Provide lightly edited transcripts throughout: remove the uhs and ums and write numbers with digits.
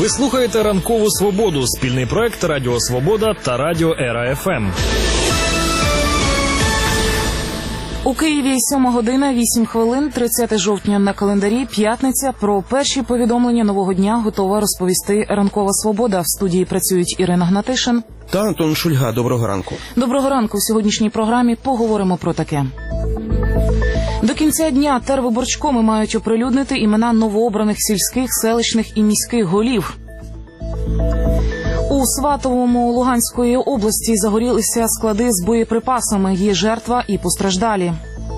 Ви слухаєте «Ранкову свободу» – спільний проект Радіо Свобода та Радіо Ера ФМ. У Києві 7 година 8 хвилин, 30 жовтня на календарі, п'ятниця. Про перші повідомлення нового дня готова розповісти «Ранкова свобода». В студії працюють Ірина Гнатишин та Антон Шульга. Доброго ранку. Доброго ранку. В сьогоднішній програмі поговоримо про таке. До кінця дня тервиборчкоми мають оприлюднити імена новообраних сільських, селищних і міських голів. У Сватовому Луганської області загорілися склади з боєприпасами. Є жертва і постраждалі.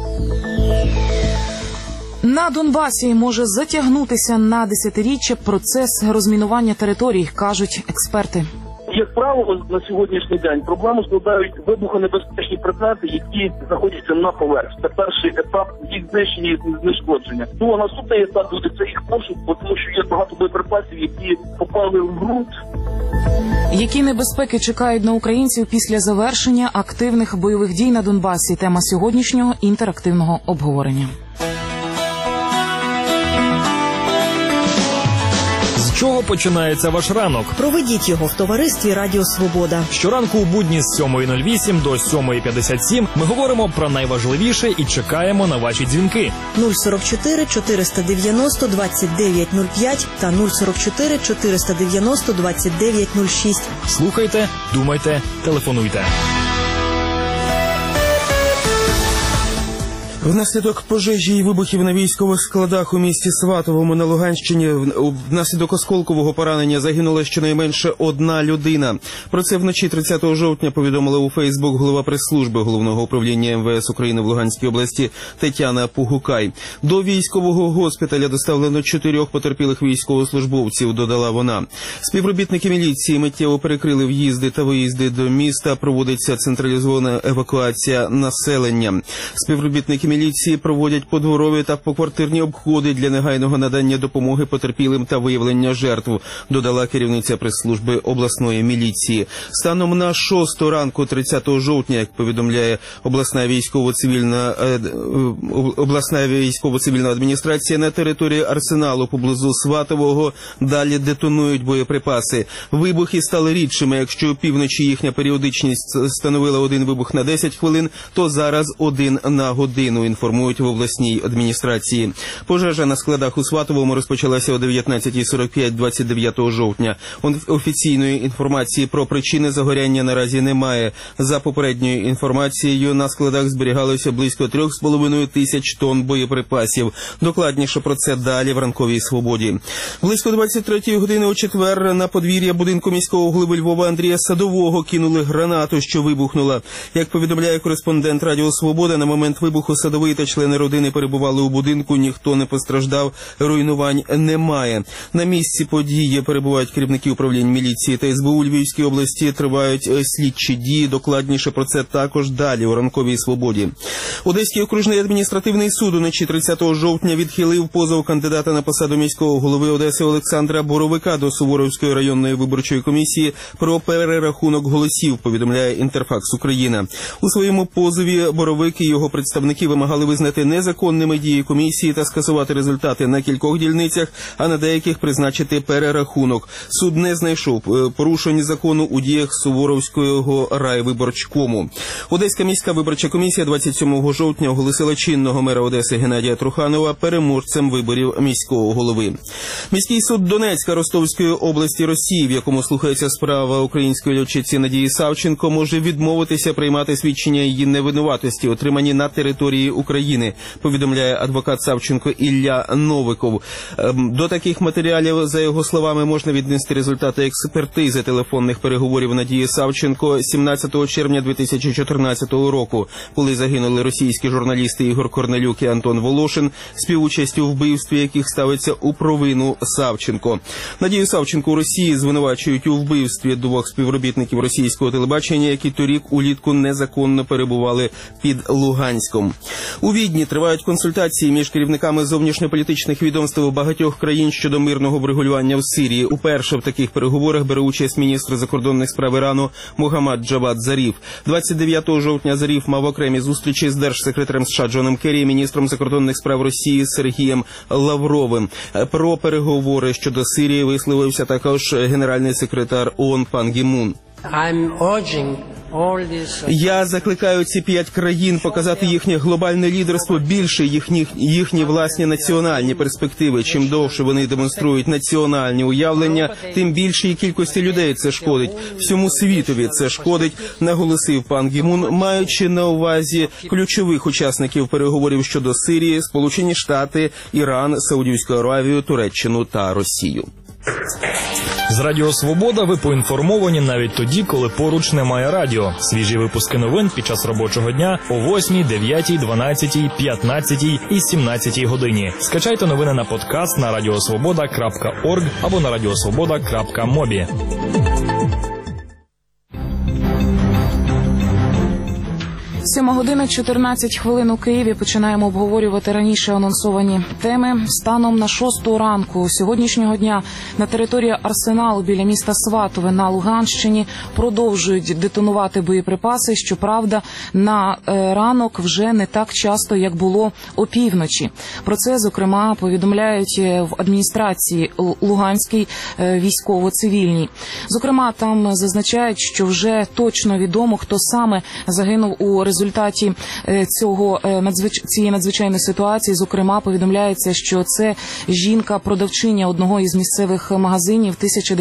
На Донбасі може затягнутися на десятиріччя процес розмінування територій, кажуть експерти. Як правило, на сьогоднішній день проблему складають вибухонебезпечні предмети, які знаходяться на поверхні. Це перший етап їх знищення і знешкодження. Ну, а наступний етап буде це їх пошук, тому що є багато боєприпасів, які попали в ґрунт. Які небезпеки чекають на українців після завершення активних бойових дій на Донбасі? Тема сьогоднішнього інтерактивного обговорення. З чого починається ваш ранок? Проведіть його в товаристві Радіо Свобода. Щоранку у будні з 7:08 до 7:57 ми говоримо про найважливіше і чекаємо на ваші дзвінки. 044 490 2905 та 044 490 2906. Слухайте, думайте, телефонуйте. Внаслідок пожежі і вибухів на військових складах у місті Сватовому на Луганщині внаслідок осколкового поранення загинула щонайменше одна людина. Про це вночі 30 жовтня повідомила у Фейсбук голова прес-служби Головного управління МВС України в Луганській області Тетяна Пугукай. До військового госпіталя доставлено 4 потерпілих військовослужбовців, додала вона. Співробітники міліції миттєво перекрили в'їзди та виїзди до міста, проводиться централізована евакуація населення. Співробітники міліції проводять подворові та поквартирні обходи для негайного надання допомоги потерпілим та виявлення жертв, додала керівниця прес-служби обласної міліції. Станом на 6 ранку 30 жовтня, як повідомляє обласна військово-цивільна адміністрація, на території арсеналу поблизу Сватового далі детонують боєприпаси. Вибухи стали рідшими. Якщо опівночі їхня періодичність становила 1 вибух на 10 хвилин, то зараз 1 на годину, інформують в обласній адміністрації. Пожежа на складах у Сватовому розпочалася о 19:45 29 жовтня. Офіційної інформації про причини загоряння наразі немає. За попередньою інформацією, на складах зберігалося близько 3,5 тисяч тонн боєприпасів. Докладніше про це далі в «Ранковій свободі». Близько 23-ї години у четвер на подвір'я будинку міського голови Львова Андрія Садового кинули гранату, що вибухнула. Як повідомляє кореспондент Радіо Свобода, на момент вибуху Садовий та члени родини перебували у будинку, ніхто не постраждав, руйнувань немає. На місці події перебувають керівники управлінь міліції та СБУ у Львівській області, тривають слідчі дії, докладніше про це також далі у «Ранковій свободі». Одеський окружний адміністративний суд уночі 30 жовтня відхилив позов кандидата на посаду міського голови Одеси Олександра Боровика до Суворовської районної виборчої комісії про перерахунок голосів, повідомляє Інтерфакс Україна. У своєму позові Боровик і його представники вимагали визнати незаконними дії комісії та скасувати результати на кількох дільницях, а на деяких призначити перерахунок. Суд не знайшов порушень закону у діях Суворовського райвиборчкому. Одеська міська виборча комісія 27 жовтня оголосила чинного мера Одеси Геннадія Труханова переможцем виборів міського голови. Міський суд Донецька Ростовської області Росії, в якому слухається справа української льотчиці Надії Савченко, може відмовитися приймати свідчення її невинуватості, отримані на території України, повідомляє адвокат Савченко Ілля Новиков. До таких матеріалів, за його словами, можна віднести результати експертизи телефонних переговорів Надії Савченко 17 червня 2014 року, коли загинули російські журналісти Ігор Корнелюк і Антон Волошин, співучастю у вбивстві яких ставиться у провину Савченко. Надію Савченко у Росії звинувачують у вбивстві 2 співробітників російського телебачення, які торік улітку незаконно перебували під Луганськом. У Відні тривають консультації між керівниками зовнішньополітичних відомств багатьох країн щодо мирного врегулювання в Сирії. Уперше в таких переговорах бере участь міністр закордонних справ Ірану Могаммад Джавад Заріф. 29 жовтня Заріф мав окремі зустрічі з держсекретарем США Джоном Керрі і міністром закордонних справ Росії Сергієм Лавровим. Про переговори щодо Сирії висловився також генеральний секретар ООН Пан Гі Мун. Я закликаю ці 5 країн показати їхнє глобальне лідерство більше їхні власні національні перспективи. Чим довше вони демонструють національні уявлення, тим більшій кількості людей це шкодить. Всьому світові це шкодить, наголосив пан Гі Мун, маючи на увазі ключових учасників переговорів щодо Сирії, Сполучені Штати, Іран, Саудівську Аравію, Туреччину та Росію. З Радіо Свобода ви поінформовані навіть тоді, коли поруч немає радіо. Свіжі випуски новин під час робочого дня о 8, 9, 12, 15 і 17 годині. Скачайте новини на подкаст на radiosvoboda.org або на radiosvoboda.mobi. 7:14 у Києві. Починаємо обговорювати раніше анонсовані теми. Станом на 6 ранку сьогоднішнього дня на території Арсеналу біля міста Сватове на Луганщині продовжують детонувати боєприпаси. Щоправда, на ранок вже не так часто, як було опівночі. Про це, зокрема, повідомляють в адміністрації Луганській військово-цивільній. Зокрема, там зазначають, що вже точно відомо, хто саме загинув у результаті цієї надзвичайної ситуації. Зокрема, повідомляється, що це жінка-продавчиня одного із місцевих магазинів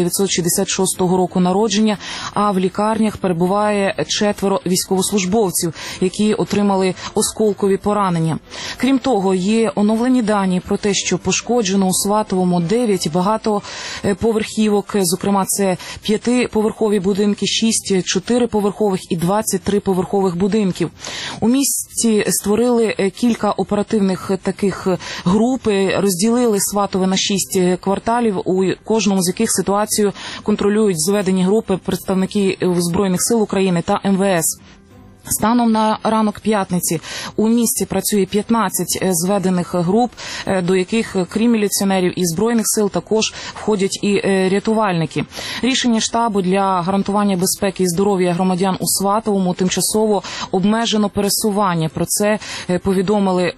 1966 року народження, а в лікарнях перебуває 4 військовослужбовців, які отримали осколкові поранення. Крім того, є оновлені дані про те, що пошкоджено у Сватовому 9 багатоповерхівок, зокрема це 5-поверхові будинки, 6 4-поверхових і 23 поверхових будинків. У місті створили кілька оперативних таких груп, розділили Сватове на 6 кварталів, у кожному з яких ситуацію контролюють зведені групи представники Збройних сил України та МВС. Станом на ранок п'ятниці у місті працює 15 зведених груп, до яких, крім міліціонерів і Збройних сил, також входять і рятувальники. Рішення штабу для гарантування безпеки і здоров'я громадян у Сватовому тимчасово обмежено пересування. Про це повідомили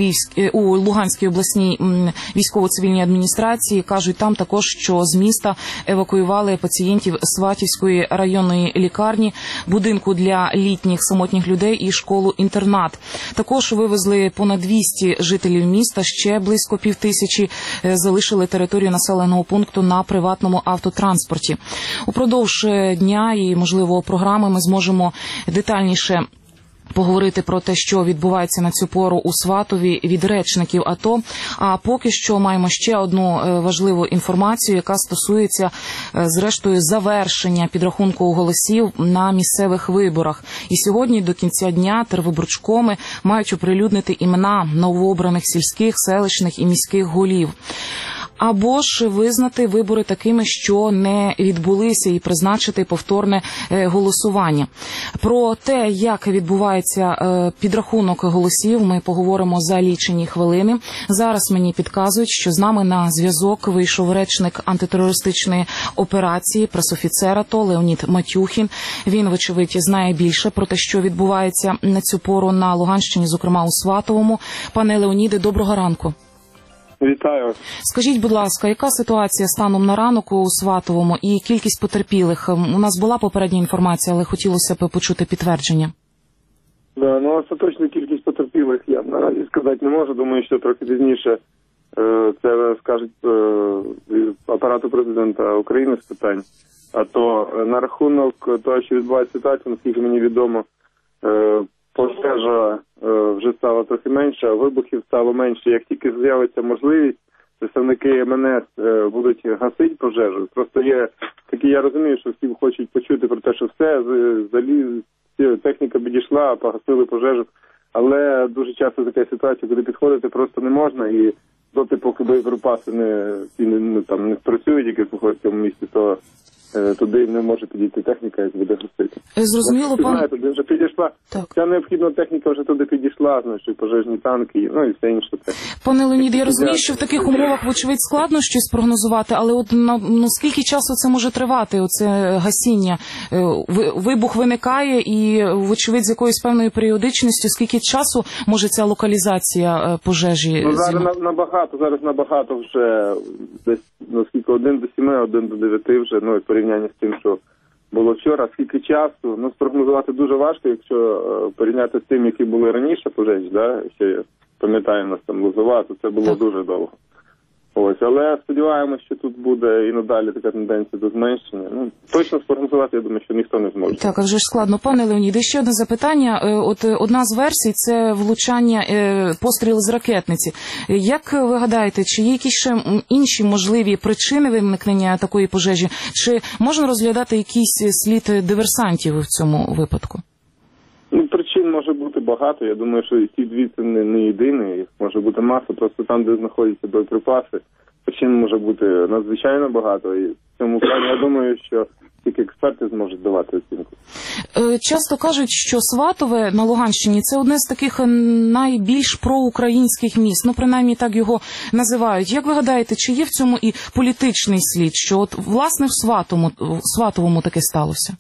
у Луганській обласній військово-цивільній адміністрації. Кажуть там також, що з міста евакуювали пацієнтів Сватівської районної лікарні, будинку для літніх самотніх людей і школу-інтернат. Також вивезли понад 200 жителів міста, ще близько 5000 залишили територію населеного пункту на приватному автотранспорті. Упродовж дня і, можливо, програми ми зможемо детальніше поговорити про те, що відбувається на цю пору у Сватові від речників АТО. А поки що маємо ще одну важливу інформацію, яка стосується, зрештою, завершення підрахунку голосів на місцевих виборах. І сьогодні до кінця дня тервиборчкоми мають оприлюднити імена новообраних сільських, селищних і міських голів. Або ж визнати вибори такими, що не відбулися, і призначити повторне голосування. Про те, як відбувається підрахунок голосів, ми поговоримо за лічені хвилини. Зараз мені підказують, що з нами на зв'язок вийшов речник антитерористичної операції, пресофіцер АТО Леонід Матюхін. Він, вочевидь, знає більше про те, що відбувається на цю пору на Луганщині, зокрема у Сватовому. Пане Леоніде, доброго ранку. Вітаю. Скажіть, будь ласка, яка ситуація станом на ранок у Сватовому і кількість потерпілих? У нас була попередня інформація, але хотілося б почути підтвердження. Да, ну остаточну кількість потерпілих я наразі сказати не можу. Думаю, що трохи пізніше це скажуть апарату президента України з питань. А то на рахунок того, що відбувається ситуація, наскільки мені відомо, пожежа вже стало трохи менше, а вибухів стало менше. Як тільки з'явиться можливість, представники МНС будуть гасити пожежу. Просто є такі, я розумію, що всі хочуть почути про те, що все, техніка підійшла, погасили пожежу. Але дуже часто така ситуація, коли підходити просто не можна, і доти, поки боєприпаси не спрацюють, які знаходяться в цьому місті, то туди не може підійти техніка, як буде гасити. Зрозуміло, пане. Туди вже підійшла. Так. Ця необхідна техніка вже туди підійшла, значить, пожежні танки, ну і все інше. Пане Леонід, я розумію, що в таких умовах, вочевидь, складно щось прогнозувати, але от скільки часу це може тривати, оце гасіння? Вибух виникає і, вочевидь, з якоюсь певною періодичністю, скільки часу може ця локалізація пожежі? Ну, зараз набагато вже, десь, наскільки 1 до 7, 1 до 9 вже, ну, і в порівнянні з тим, що було вчора. Скільки часу, ну, спрогнозувати дуже важко, якщо порівняти з тим, які були раніше пожежі, да, ще пам'ятаємо, нас там Лозова, то це було дуже довго. Ось, але сподіваємося, що тут буде і надалі така тенденція до зменшення. Ну, точно спрогнозувати, я думаю, що ніхто не зможе. Так, а вже ж складно. Пане Леоніде, ще одне запитання. От одна з версій – це влучання, постріл з ракетниці. Як ви гадаєте, чи є якісь ще інші можливі причини виникнення такої пожежі? Чи можна розглядати якийсь слід диверсантів в цьому випадку? Ну, причин може бути багато. Я думаю, що ці дві це не єдині. Їх може бути маса. Просто там, де знаходяться боєприпаси, причин може бути надзвичайно багато. І в цьому плані я думаю, що тільки експерти зможуть давати оцінку. Часто кажуть, що Сватове на Луганщині – це одне з таких найбільш проукраїнських міст. Ну, принаймні так його називають. Як ви гадаєте, чи є в цьому і політичний слід, що от власне в Сватовому таке сталося?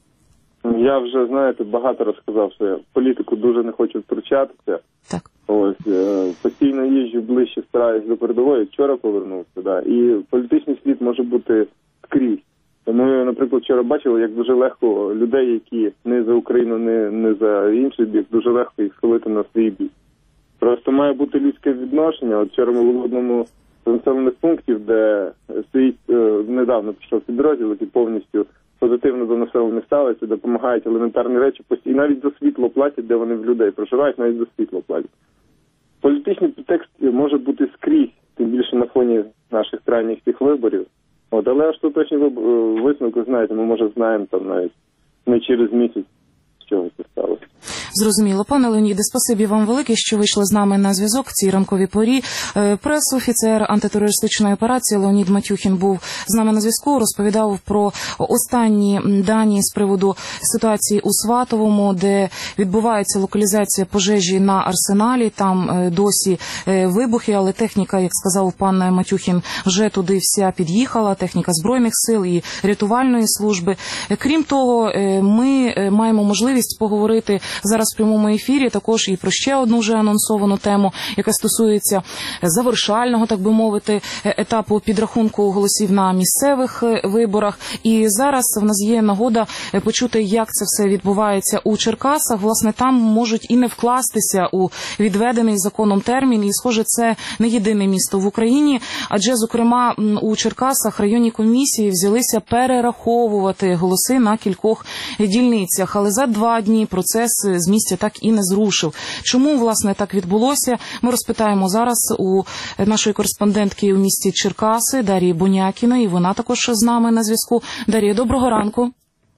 Я вже, знаєте, багато розказав, що я в політику дуже не хочу втручатися. Так. Ось, постійно їжджу ближче, стараюсь до передової, вчора повернувся, да. І політичний слід може бути скрізь. Ми, наприклад, вчора бачили, як дуже легко людей, які не за Україну, не за інший бік, дуже легко їх схилити на свій бік. Просто має бути людське відношення. От вчора ми були в одному з населених пунктів, де стоїть, недавно пішов підрозділ, який повністю позитивно до населення ставиться, допомагають елементарні речі, і навіть за світло платять, де вони в людей проживають, навіть за світло платять. Політичний підтекст може бути скрізь, тим більше на фоні наших крайніх цих виборів. От, але остаточні висновки, знаєте, ми, може, знаємо там навіть не через місяць, з чого це сталося. Зрозуміло. Пане Леоніде, спасибі вам велике, що вийшли з нами на зв'язок в цій ранковій порі. Прес-офіцер антитерористичної операції Леонід Матюхін був з нами на зв'язку, розповідав про останні дані з приводу ситуації у Сватовому, де відбувається локалізація пожежі на Арсеналі. Там досі вибухи, але техніка, як сказав пан Матюхін, вже туди вся під'їхала, техніка Збройних сил і рятувальної служби. Крім того, ми маємо можливість поговорити зараз в прямому ефірі також і про ще одну вже анонсовану тему, яка стосується завершального, так би мовити, етапу підрахунку голосів на місцевих виборах. І зараз в нас є нагода почути, як це все відбувається у Черкасах. Власне, там можуть і не вкластися у відведений законом термін. І, схоже, це не єдине місто в Україні. Адже, зокрема, у Черкасах районні комісії взялися перераховувати голоси на кількох дільницях. Але за 2 дні процес з місця так і не зрушив. Чому, власне, так відбулося? Ми розпитаємо зараз у нашої кореспондентки у місті Черкаси Дарії Бонякіної. Вона також з нами на зв'язку. Дарія, доброго ранку.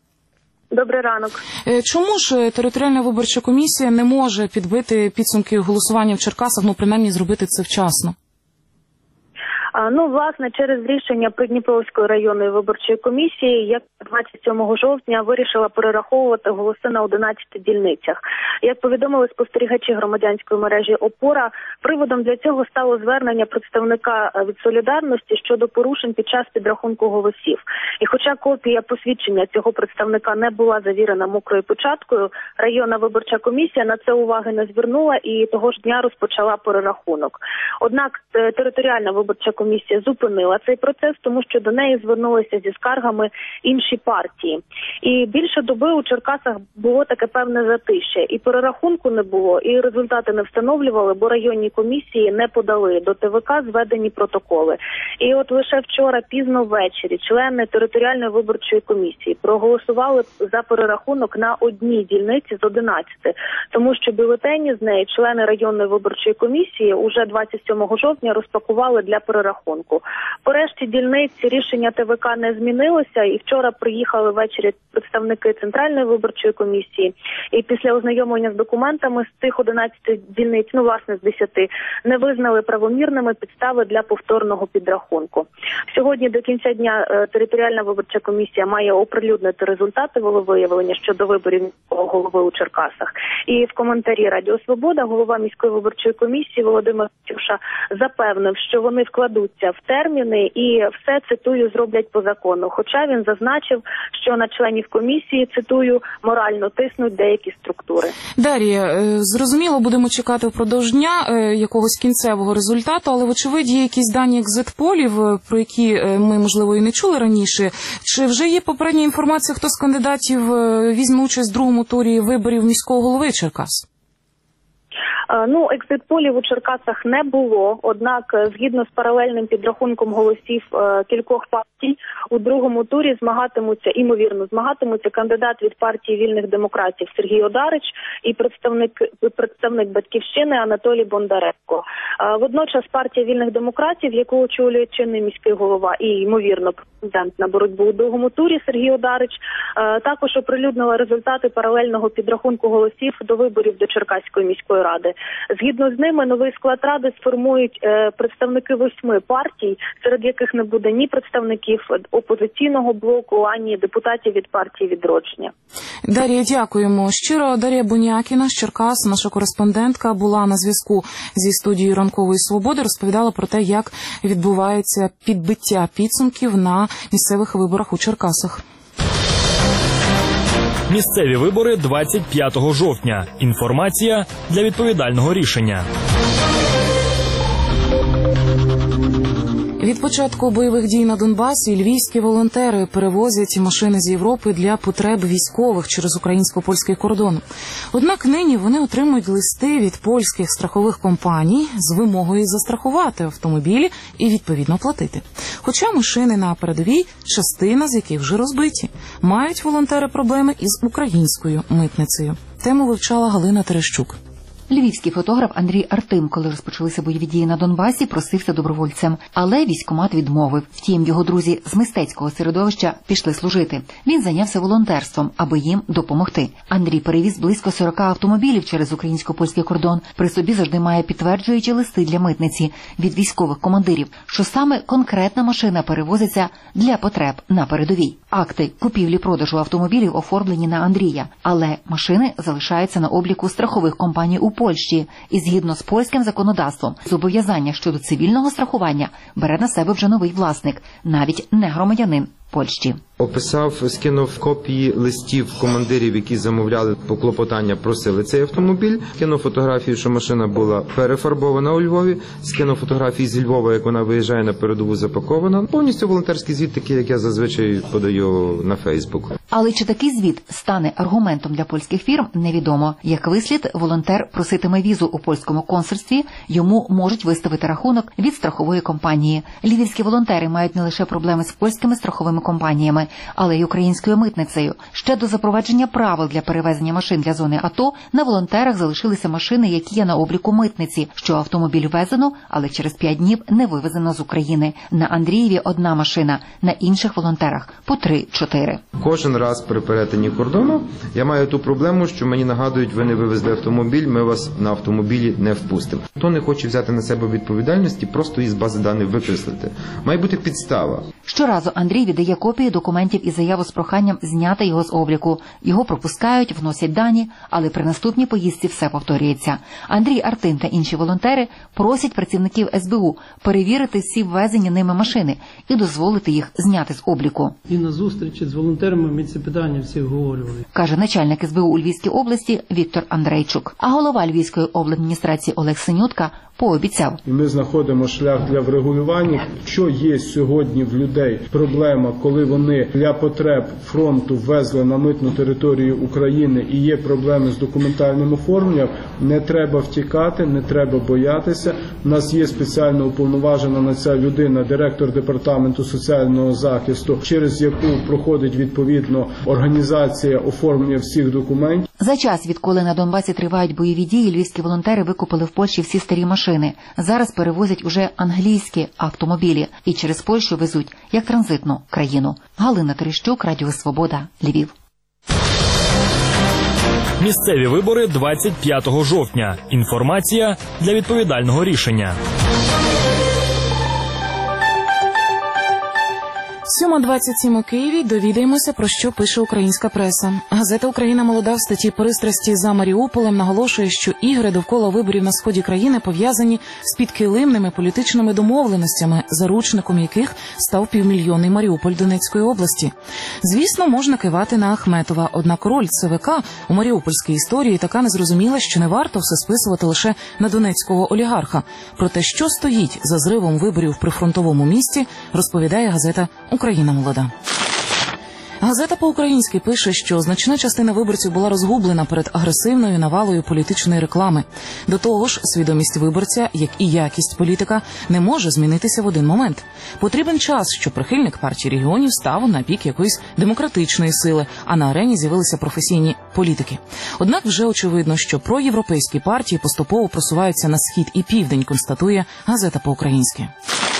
Добрий ранок. Чому ж територіальна виборча комісія не може підбити підсумки голосування в Черкасах, ну, принаймні, зробити це вчасно? Ну, власне, через рішення Придніпровської районної виборчої комісії, як 27 жовтня вирішила перераховувати голоси на 11 дільницях. Як повідомили спостерігачі громадянської мережі «Опора», приводом для цього стало звернення представника від «Солідарності» щодо порушень під час підрахунку голосів. І хоча копія посвідчення цього представника не була завірена мокрою печаткою, районна виборча комісія на це уваги не звернула і того ж дня розпочала перерахунок. Однак територіальна виборча комісія зупинила цей процес, тому що до неї звернулися зі скаргами інші партії. І більше доби у Черкасах було таке певне затишя. І перерахунку не було, і результати не встановлювали, бо районні комісії не подали до ТВК зведені протоколи. І от лише вчора пізно ввечері члени територіальної виборчої комісії проголосували за перерахунок на одній дільниці з 11, тому що бюлетені з неї члени районної виборчої комісії уже 27 жовтня розпакували для перерахунку підрахунку. По решті дільниць рішення ТВК не змінилося, і вчора приїхали ввечері представники Центральної виборчої комісії, і після ознайомлення з документами з цих 11 дільниць, власне, з 10, не визнали правомірними підстави для повторного підрахунку. Сьогодні до кінця дня територіальна виборча комісія має оприлюднити результати волевиявлення щодо виборів міського голови у Черкасах. І в коментарі Радіо Свобода голова міської виборчої комісії Володимир Тюша запевнив, що вони вкладуться в терміни і все, цитую, зроблять по закону. Хоча він зазначив, що на членів комісії, цитую, морально тиснуть деякі структури. Дар'я, зрозуміло, будемо чекати впродовж дня якогось кінцевого результату, але вочевидь є якісь дані екзит-полів, про які ми, можливо, і не чули раніше. Чи вже є попередня інформація, хто з кандидатів візьме участь в другому турі виборів міського голови Черкас? Екзит-полів у Черкасах не було, однак згідно з паралельним підрахунком голосів кількох партій, у другому турі змагатимуться кандидат від партії вільних демократів Сергій Одарич і представник Батьківщини Анатолій Бондаренко. Водночас партія вільних демократів, яку очолює чинний міський голова і, ймовірно, претендент на боротьбу у другому турі Сергій Одарич, також оприлюднила результати паралельного підрахунку голосів до виборів до Черкаської міської ради. Згідно з ними, новий склад ради сформують представники 8 партій, серед яких не буде ні представників опозиційного блоку, ані депутатів від партії «Відродження». Дар'я, дякуємо. Щиро Дар'я Бунякіна з Черкас, наша кореспондентка, була на зв'язку зі студією «Ранкової свободи», розповідала про те, як відбувається підбиття підсумків на місцевих виборах у Черкасах. Місцеві вибори 25 жовтня. Інформація для відповідального рішення. Від початку бойових дій на Донбасі львівські волонтери перевозять машини з Європи для потреб військових через українсько-польський кордон. Однак нині вони отримують листи від польських страхових компаній з вимогою застрахувати автомобілі і відповідно платити. Хоча машини на передовій, частина з яких вже розбиті, мають волонтери проблеми із українською митницею. Тему вивчала Галина Терещук. Львівський фотограф Андрій Артим, коли розпочалися бойові дії на Донбасі, просився добровольцем. Але військкомат відмовив. Втім, його друзі з мистецького середовища пішли служити. Він зайнявся волонтерством, аби їм допомогти. Андрій перевіз близько 40 автомобілів через українсько-польський кордон. При собі завжди має підтверджуючі листи для митниці від військових командирів, що саме конкретна машина перевозиться для потреб на передовій. Акти купівлі-продажу автомобілів оформлені на Андрія. Але машини залишаються на обліку страхових компаній у Польщі. І згідно з польським законодавством, зобов'язання щодо цивільного страхування бере на себе вже новий власник, навіть не громадянин Польщі. Описав, скинув копії листів командирів, які замовляли по клопотання, просили цей автомобіль. Скинув фотографію, що машина була перефарбована у Львові. Скинув фотографії зі Львова, як вона виїжджає на передову запакована. Повністю волонтерський звіт, такий, як я зазвичай подаю на Фейсбук. Але чи такий звіт стане аргументом для польських фірм, невідомо. Як вислід, волонтер проситиме візу у польському консульстві, йому можуть виставити рахунок від страхової компанії. Львівські волонтери мають не лише проблеми з польськими страховими компаніями, але й українською митницею. Ще до запровадження правил для перевезення машин для зони АТО на волонтерах залишилися машини, які є на обліку митниці, що автомобіль везено, але через 5 днів не вивезено з України. На Андрієві одна машина, на інших волонтерах по 3-4. Кожен раз при перетині кордону я маю ту проблему, що мені нагадують, ви не вивезли автомобіль, ми вас на автомобілі не впустимо. Хто не хоче взяти на себе відповідальності, просто із бази даних викреслити. Має бути підстава. Щоразу Андрій віддає копії документів і заяву з проханням зняти його з обліку. Його пропускають, вносять дані, але при наступній поїздці все повторюється. Андрій Артим та інші волонтери просять працівників СБУ перевірити всі ввезені ними машини і дозволити їх зняти з обліку. І на зустрічі з волонтерами ми ці питання всі обговорювали. Каже начальник СБУ у Львівській області Віктор Андрейчук. А голова Львівської обладміністрації Олег Синютка пообіцяв. Ми знаходимо шлях для врегулювання. Що є сьогодні в людей проблема, коли вони для потреб фронту ввезли на митну територію України і є проблеми з документальним оформленням, не треба втікати, не треба боятися. У нас є спеціально уповноважена на це людина, директор департаменту соціального захисту, через яку проходить відповідно організація оформлення всіх документів. За час, відколи на Донбасі тривають бойові дії, львівські волонтери викупили в Польщі всі старі машини. Зараз перевозять уже англійські автомобілі і через Польщу везуть як транзитну країну. Галина Терещук, Радіо Свобода, Львів. Місцеві вибори 25 жовтня. Інформація для відповідального рішення. 7:27 у Києві. Довідаємося, про що пише українська преса. Газета «Україна молода» в статті «Пристрасті за Маріуполем» наголошує, що ігри довкола виборів на сході країни пов'язані з підкилимними політичними домовленостями, заручником яких став півмільйонний Маріуполь Донецької області. Звісно, можна кивати на Ахметова, однак роль ЦВК у маріупольській історії така незрозуміла, що не варто все списувати лише на донецького олігарха. Про те, що стоїть за зривом виборів в прифронтовому місті, розповідає газета «Україна молода». Газета по-українськи пише, що значна частина виборців була розгублена перед агресивною навалою політичної реклами. До того ж, свідомість виборця, як і якість політика, не може змінитися в один момент. Потрібен час, щоб прихильник партії регіонів став на бік якоїсь демократичної сили, а на арені з'явилися професійні політики. Однак вже очевидно, що проєвропейські партії поступово просуваються на схід і південь, констатує газета по-українськи.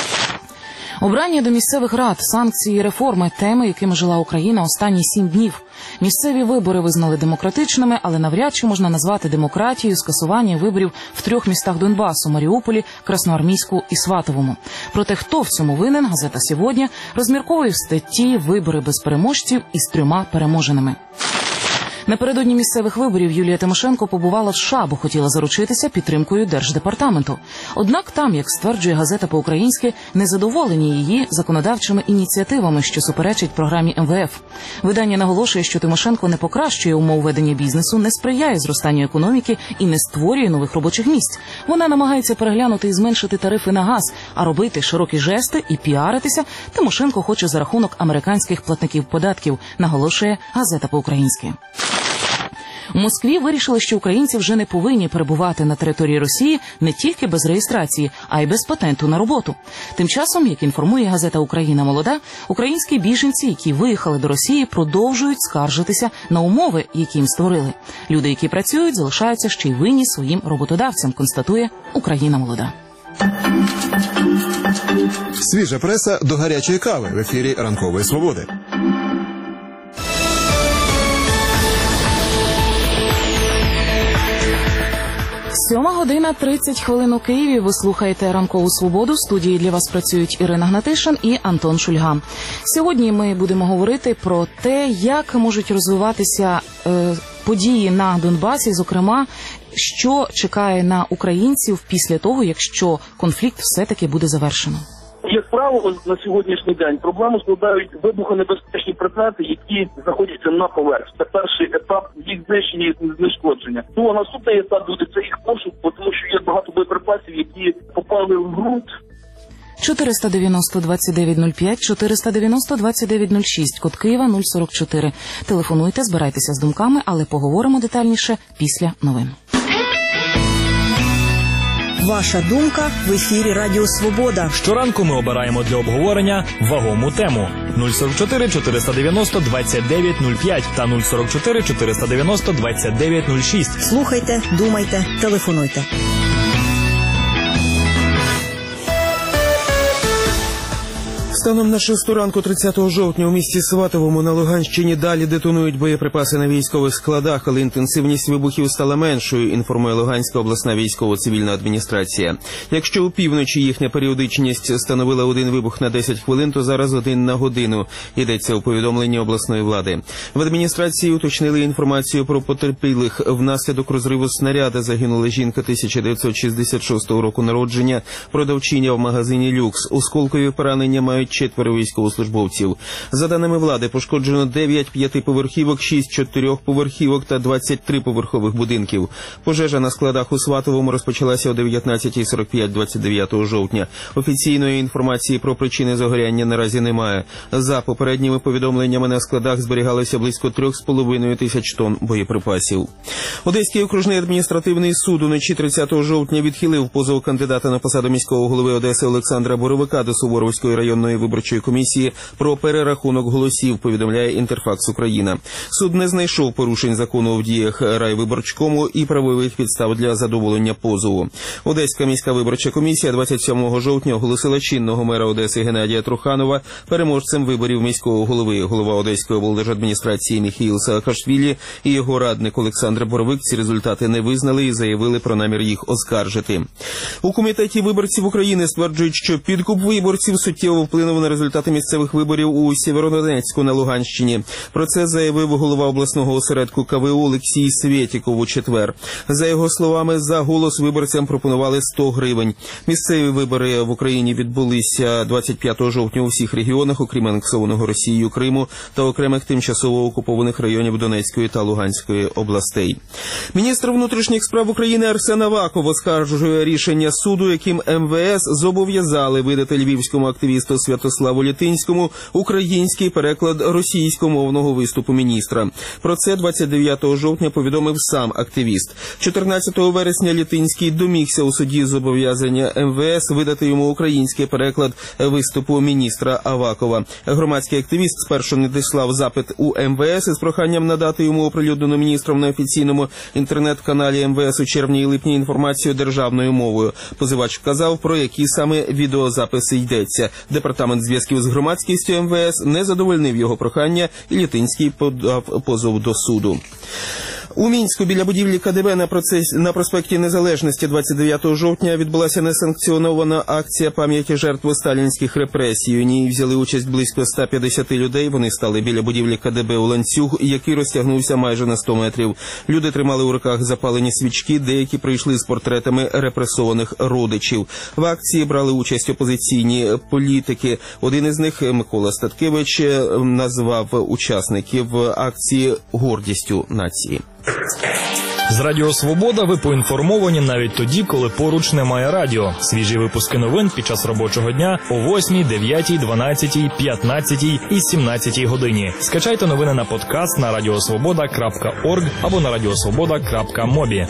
Обрання до місцевих рад, санкції і реформи – теми, якими жила Україна останні 7 днів. Місцеві вибори визнали демократичними, але навряд чи можна назвати демократією скасування виборів в 3 містах Донбасу – Маріуполі, Красноармійську і Сватовому. Проте хто в цьому винен, газета «Сьогодні» розмірковує в статті «Вибори без переможців із 3 переможеними». Напередодні місцевих виборів Юлія Тимошенко побувала в США, бо хотіла заручитися підтримкою Держдепартаменту. Однак там, як стверджує газета по-українськи, незадоволені її законодавчими ініціативами, що суперечать програмі МВФ. Видання наголошує, що Тимошенко не покращує умов ведення бізнесу, не сприяє зростанню економіки і не створює нових робочих місць. Вона намагається переглянути і зменшити тарифи на газ, а робити широкі жести і піаритися Тимошенко хоче за рахунок американських платників податків, наголошує газета по-українськи. У Москві вирішили, що українці вже не повинні перебувати на території Росії не тільки без реєстрації, а й без патенту на роботу. Тим часом, як інформує газета «Україна молода», українські біженці, які виїхали до Росії, продовжують скаржитися на умови, які їм створили. Люди, які працюють, залишаються ще й винні своїм роботодавцям, констатує «Україна молода». Свіжа преса до гарячої кави в ефірі «Ранкової свободи». 7:30 у Києві. Ви слухаєте «Ранкову свободу». В студії для вас працюють Ірина Гнатишин і Антон Шульга. Сьогодні ми будемо говорити про те, як можуть розвиватися події на Донбасі, зокрема, що чекає на українців після того, якщо конфлікт все-таки буде завершено. Як правило, на сьогоднішній день проблему складають вибухонебезпечні предмети, які знаходяться на поверхні. Це перший етап їх знищення і знешкодження. Ну, а наступний етап буде це їх пошук, тому що є багато боєприпасів, які попали в ґрунт. 490-2905, 490-2906, код Києва 044. Телефонуйте, збирайтеся з думками, але поговоримо детальніше після новин. Ваша думка в ефірі Радіо Свобода. Щоранку ми обираємо для обговорення вагому тему. 044 490 2905 та 044 490 2906. Слухайте, думайте, телефонуйте. Станом на 6 ранку 30 жовтня у місті Сватовому на Луганщині далі детонують боєприпаси на військових складах, але інтенсивність вибухів стала меншою, інформує Луганська обласна військово-цивільна адміністрація. Якщо у півночі їхня періодичність становила 1 вибух на 10 хвилин, то зараз 1 на годину, йдеться у повідомленні обласної влади. В адміністрації уточнили інформацію про потерпілих. Внаслідок розриву снаряда загинула жінка 1966 року народження, продавчиня в магазині «Люкс». Осколкові поранення мають 4 військовослужбовців. За даними влади, пошкоджено 9 5-поверхівок, 6 4-поверхівок та 23 поверхових будинків. Пожежа на складах у Сватовому розпочалася о 19:45 29 жовтня. Офіційної інформації про причини загоряння наразі немає. За попередніми повідомленнями, на складах зберігалося близько 3,5 тисяч тонн боєприпасів. Одеський окружний адміністративний суд уночі 30 жовтня відхилив позов кандидата на посаду міського голови Одеси Олександра Боровика до Суворовської районної виборчої комісії про перерахунок голосів, повідомляє Інтерфакс Україна. Суд не знайшов порушень закону в діях райвиборчкому і правових підстав для задоволення позову. Одеська міська виборча комісія 27 жовтня оголосила чинного мера Одеси Геннадія Труханова переможцем виборів міського голови. Голова Одеської облдержадміністрації Міхеїл Саакашвілі і його радник Олександр Боровик ці результати не визнали і заявили про намір їх оскаржити. У Комітеті виборців України стверджують, що підкуп виборців суттєво вплинув на результати місцевих виборів у Сєвєродонецьку на Луганщині. Про це заявив голова обласного осередку КВУ Олексій Свєтіков у четвер. За його словами, за голос виборцям пропонували 100 гривень. Місцеві вибори в Україні відбулися 25 жовтня у всіх регіонах, окрім анексованого Росією Криму та окремих тимчасово окупованих районів Донецької та Луганської областей. Міністр внутрішніх справ України Арсен Аваков оскаржує рішення суду, яким МВС зобов'язали видати львівському активісту Святославу Літинському український переклад російськомовного виступу міністра. Про це 29 жовтня повідомив сам активіст. 14 вересня Літинський домігся у суді зобов'язання МВС видати йому український переклад виступу міністра Авакова. Громадський активіст спершу надіслав запит у МВС із проханням надати йому оприлюднену міністром на офіційному інтернет-каналі МВС у червні і липні інформацію державною мовою. Позивач вказав, про які саме відеозаписи йдеться. Департамент зв'язків з громадськістю МВС не задовольнив його прохання, і Літинський подав позов до суду. У Мінську біля будівлі КДБ на проспекті Незалежності 29 жовтня відбулася несанкціонована акція пам'яті жертв сталінських репресій. У ній взяли участь близько 150 людей. Вони стали біля будівлі КДБ у ланцюг, який розтягнувся майже на 100 метрів. Люди тримали у руках запалені свічки, деякі прийшли з портретами репресованих родичів. В акції брали участь опозиційні політики. Один із них, Микола Статкевич, назвав учасників акції гордістю нації. З Радіо Свобода ви поінформовані навіть тоді, коли поруч немає радіо. Свіжі випуски новин під час робочого дня о 8, 9, 12, 15 і 17 годині. Скачайте новини на подкаст на radiosvoboda.org або на radiosvoboda.mobi.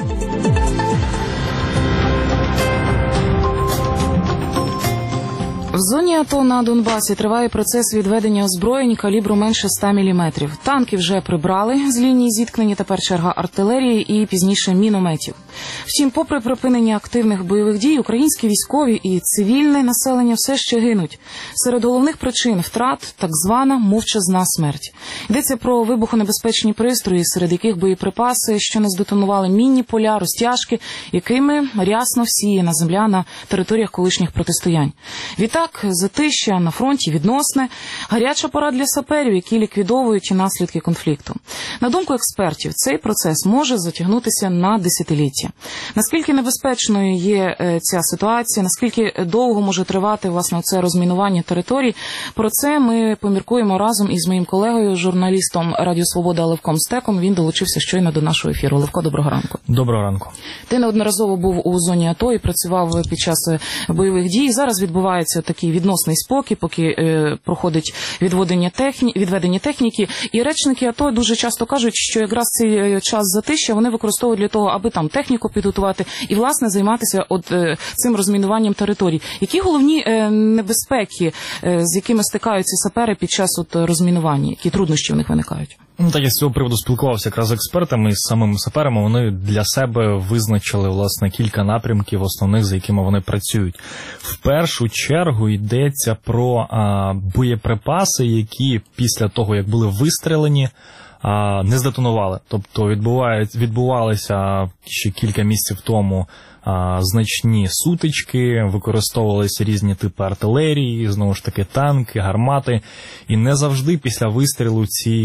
В зоні АТО на Донбасі триває процес відведення озброєнь калібру менше 100 мм. Танки вже прибрали з лінії зіткнення, тепер черга артилерії і пізніше мінометів. Втім, попри припинення активних бойових дій, українські військові і цивільне населення все ще гинуть. Серед головних причин втрат – так звана мовчазна смерть. Йдеться про вибухонебезпечні пристрої, серед яких боєприпаси, що не здетонували, мінні поля, розтяжки, якими рясно всіяна земля на територіях колишніх протистоянь. Відтак, затища на фронті відносне, гаряча пора для саперів, які ліквідовують наслідки конфлікту. На думку експертів, цей процес може затягнутися на десятиліття. Наскільки небезпечною є ця ситуація, наскільки довго може тривати, власне, це розмінування територій, про це ми поміркуємо разом із моїм колегою, журналістом Радіо Свобода Левком Стеком. Він долучився щойно до нашого ефіру. Левко, доброго ранку. Доброго ранку. Ти неодноразово був у зоні АТО і працював під час бойових дій. Зараз відбувається такий відносний спокій, поки проходить відведення техніки. І речники АТО дуже часто кажуть, що якраз цей час затища вони використовують для того, аби там техніку підготувати і, власне, займатися цим розмінуванням територій. Які головні небезпеки, з якими стикаються сапери під час розмінування? Які труднощі в них виникають? Так, я з цього приводу спілкувався якраз з експертами і з самими саперами. Вони для себе визначили, власне, кілька напрямків основних, за якими вони працюють. В першу чергу йдеться про боєприпаси, які після того, як були вистрелені, не здетонували. Тобто відбувалися ще кілька місяців тому значні сутички, використовувалися різні типи артилерії, знову ж таки танки, гармати, і не завжди після вистрілу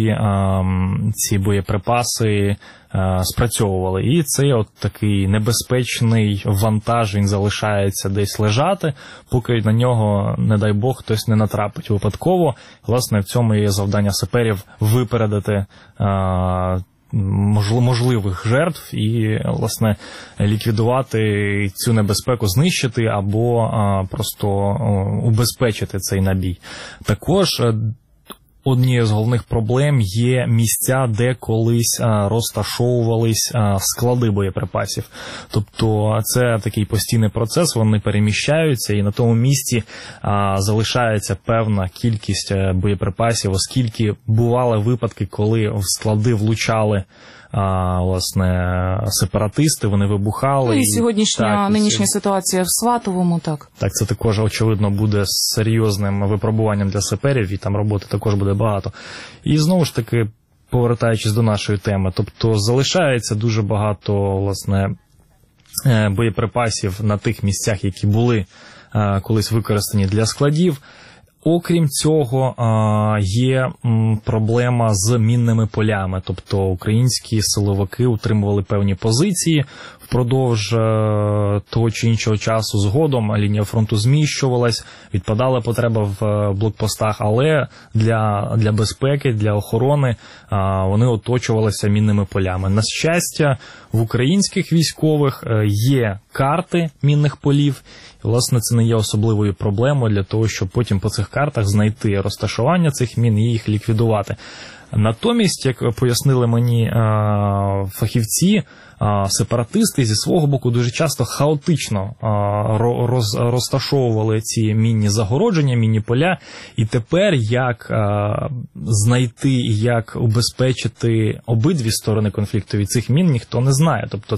ці боєприпаси спрацьовували. І цей от такий небезпечний вантаж, він залишається десь лежати, поки на нього, не дай Бог, хтось не натрапить випадково. Власне, в цьому є завдання саперів випередити можливих жертв і, власне, ліквідувати цю небезпеку, знищити або просто убезпечити цей набій. Також однією з головних проблем є місця, де колись розташовувались склади боєприпасів. Тобто це такий постійний процес, вони переміщаються, і на тому місці залишається певна кількість боєприпасів, оскільки бували випадки, коли в склади влучали власне сепаратисти, вони вибухали. І сьогоднішня, нинішня ситуація в Сватовому, так. Так, це також, очевидно, буде серйозним випробуванням для саперів, і там роботи також буде багато. І знову ж таки, повертаючись до нашої теми, тобто залишається дуже багато, власне, боєприпасів на тих місцях, які були колись використані для складів. Окрім цього, є проблема з мінними полями, тобто українські силовики утримували певні позиції впродовж того чи іншого часу. Згодом лінія фронту зміщувалась, відпадала потреба в блокпостах, але для безпеки, для охорони вони оточувалися мінними полями. На щастя, в українських військових є карти мінних полів. І, власне, це не є особливою проблемою для того, щоб потім по цих картах знайти розташування цих мін і їх ліквідувати. Натомість, як пояснили мені фахівці, сепаратисти зі свого боку дуже часто хаотично розташовували ці мінні загородження, мінні поля, і тепер як знайти і як убезпечити обидві сторони конфлікту від цих мін, ніхто не знає. Тобто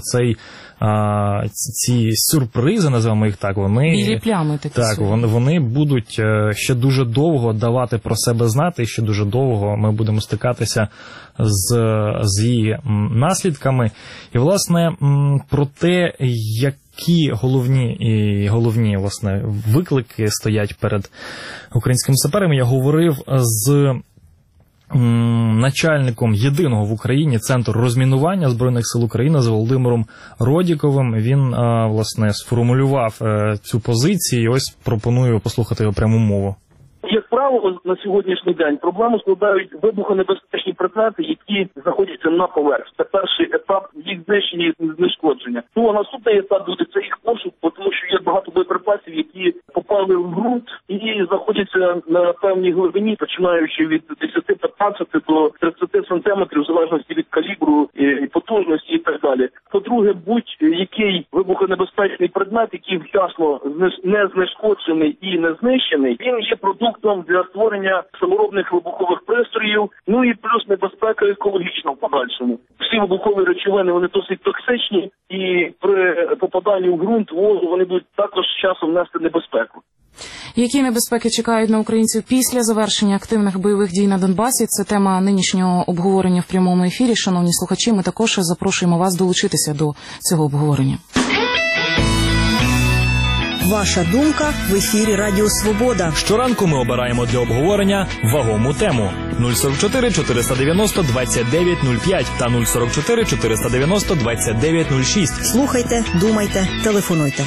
ці сюрпризи, називаємо їх так, вони... Білі плями такі. Так, вони будуть ще дуже довго давати про себе знати, і ще дуже довго ми будемо стикатися з її наслідками. І, власне, про те, які головні власне, виклики стоять перед українськими саперами, я говорив з начальником єдиного в Україні Центру розмінування Збройних сил України з Володимиром Родіковим. Він, власне, сформулював цю позицію, і ось пропоную послухати його пряму мову. Як правило, на сьогоднішній день проблему складають вибухонебезпечні предмети, які знаходяться на поверхні. Це перший етап їх знищення і знешкодження. Ну, а наступний етап буде це їх пошук, тому що є багато боєприпасів, які попали в ґрунт і знаходяться на певній глибині, починаючи від 10-15 до 30 сантиметрів, в залежності від калібру і потужності і так далі. По-друге, будь-який вибухонебезпечний предмет, який вчасно не знешкоджений і не знищений, він є продуктом для створення саморобних вибухових пристроїв, ну і плюс небезпека екологічна в подальшому. Всі вибухові речовини, вони досить токсичні, і при попаданні в ґрунт, воду, вони будуть також з часом нести небезпеку. Які небезпеки чекають на українців після завершення активних бойових дій на Донбасі? Це тема нинішнього обговорення в прямому ефірі. Шановні слухачі, ми також запрошуємо вас долучитися до цього обговорення. Ваша думка в ефірі Радіо Свобода. Щоранку ми обираємо для обговорення вагому тему. 044 490 29 05 та 044 490 29 06. Слухайте, думайте, телефонуйте.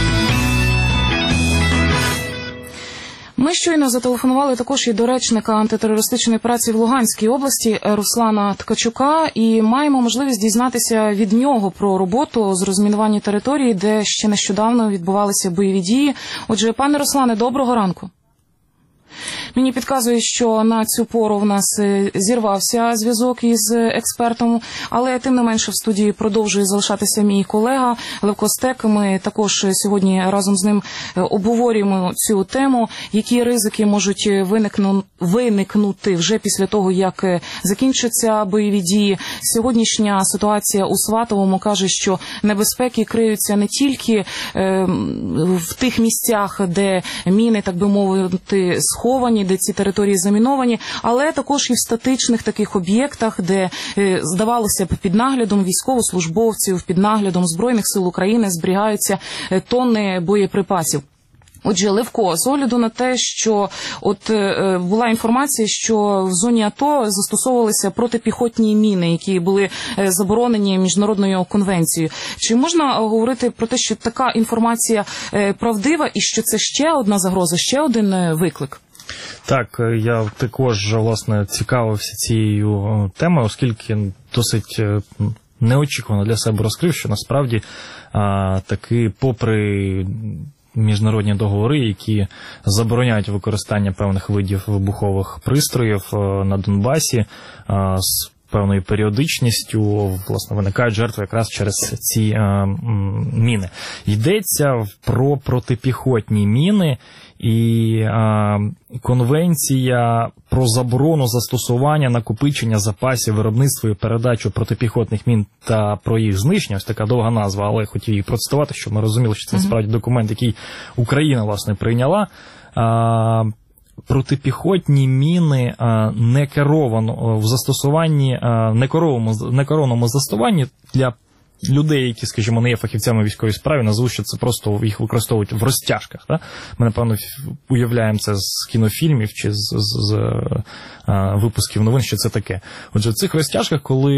Ми щойно зателефонували також і до речника антитерористичної праці в Луганській області Руслана Ткачука і маємо можливість дізнатися від нього про роботу з розмінування території, де ще нещодавно відбувалися бойові дії. Отже, пане Руслане, доброго ранку. Мені підказує, що на цю пору в нас зірвався зв'язок із експертом, але тим не менше в студії продовжує залишатися мій колега Левко Стек. Ми також сьогодні разом з ним обговорюємо цю тему, які ризики можуть виникнути вже після того, як закінчаться бойові дії. Сьогоднішня ситуація у Сватовому каже, що небезпеки криються не тільки в тих місцях, де міни, так би мовити, сховані, де ці території заміновані, але також і в статичних таких об'єктах, де, здавалося б, під наглядом військовослужбовців, під наглядом Збройних сил України зберігаються тонни боєприпасів. Отже, Левко, з огляду на те, що була інформація, що в зоні АТО застосовувалися протипіхотні міни, які були заборонені міжнародною конвенцією. Чи можна говорити про те, що така інформація правдива і що це ще одна загроза, ще один виклик? Так, я також, власне, цікавився цією темою, оскільки досить неочікувано для себе розкрив, що насправді таки, попри міжнародні договори, які забороняють використання певних видів вибухових пристроїв на Донбасі з певною періодичністю, власне, виникають жертви якраз через ці міни. Йдеться про протипіхотні міни, і конвенція про заборону застосування, накопичення запасів, виробництва і передачу протипіхотних мін та про їх знищення, ось така довга назва, але я хотів її процитувати, щоб ми розуміли, що це насправді документ, який Україна, власне, прийняла. Протипіхотні міни не керовано в застосуванні, некерованому застосуванні для людей, які, скажімо, не є фахівцями військової справи, назву, що це просто їх використовують в розтяжках. Так? Ми, напевно, уявляємо це з кінофільмів чи з випусків новин, що це таке. Отже, в цих розтяжках, коли